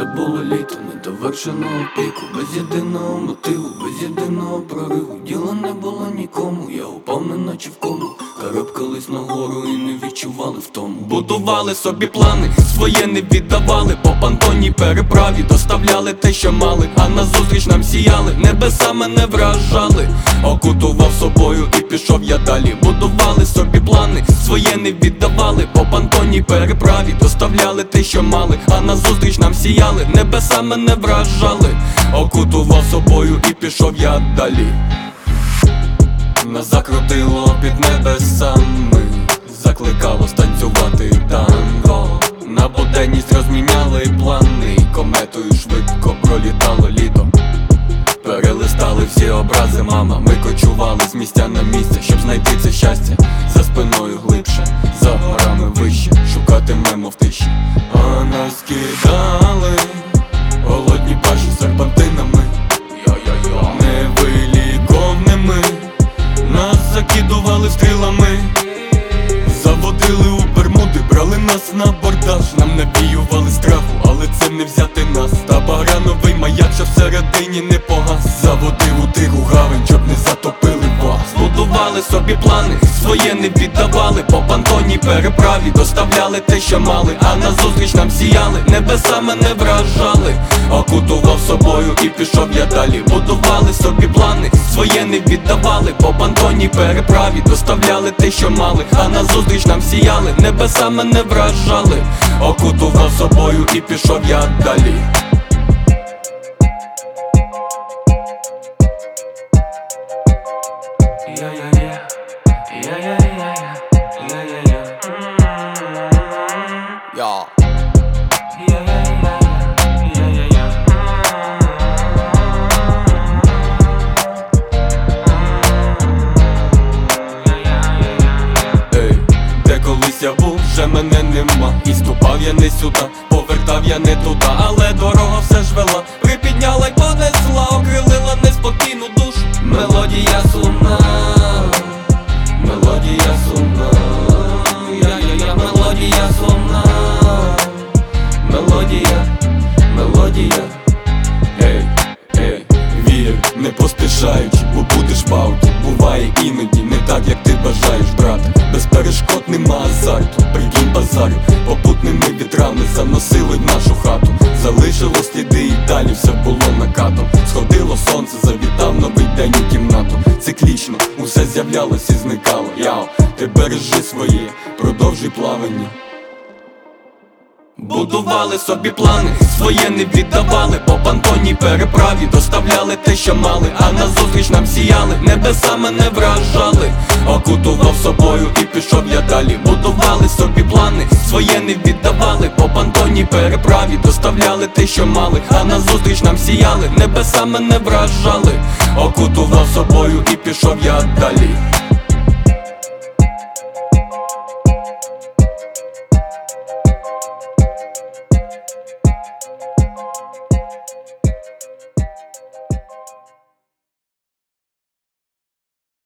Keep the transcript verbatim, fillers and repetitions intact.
Це було літо недовершеного піку, без єдиного мотиву, без єдиного прориву. Діла не було нікому, я упав неначе в кому. Карабкались нагору і не відчували втому. Будували собі плани, своє не віддавали. По понтонній переправі доставляли те, що мали, а назустріч нам сіяли, небеса мене вражали. Окутував собою і пішов я далі. Будували собі плани, своє не віддавали. По понтонній переправі доставляли те, що мали, а назустріч нам сіяли, небеса мене вражали. Окутував собою і пішов я далі. Нас закрутило під небесами, закликало станцювати танго. На буденність розміняли плани, кометою швидко пролітало літо. Перелистали всі образи, мама, ми кочували з місця на місце, щоб знайти це щастя. За спиною глибше, за горами вище, шукатимемо в тиші. А нас кидали голодні паші серпантинами, невиліковними. Нас закидували стрілами, заводили у Бермуди, брали нас на бордаж. Нам навіювали страху, але це не взяти нас. Та багряновий маяк, що всередині не погас, заводив у тиху гавань, щоб не затопили вас. Будували собі плани, своє не віддавали. По понтонній переправі доставляли те, що мали, а назустріч нам сіяли, небеса мене вражали. Окутував собою і пішов я далі. Будували собі плани, своє не віддавали. По понтонній переправі доставляли те, що мали, а назустріч нам сіяли, небеса мене вражали. Окутував собою і пішов я далі. Ja. Ей, де колись я був, вже мене нема. І ступав я не сюди, повертав я не туди, але дорога все ж вела, припідняла й понесла, окрилила неспокійну душу. Мелодія сумна, мелодія сумна, я-я-я, мелодія сумна, мелодія, мелодія. Ей, ей, вір, не поспішаючи, бо будеш в ауті. Буває іноді не так, як ти бажаєш, брате. Без перешкод нема азарту, прикинь базарю. Попутними вітрами заносило й нашу хату. Залишило сліди і далі все було накатом. Сходило сонце, завітав новий день у кімнату. Циклічно усе з'являлось і зникало. Яо, ти бережи своє, продовжуй плавання. Будували собі плани, своє не віддавали. По понтонній переправі доставляли те, що мали, а назустріч нам сіяли, небеса мене вражали. Окутував собою і пішов я далі. Будували собі плани, своє не віддавали. По понтонній переправі доставляли те, що мали, а назустріч нам сіяли, небеса мене вражали. Окутував собою і пішов я далі.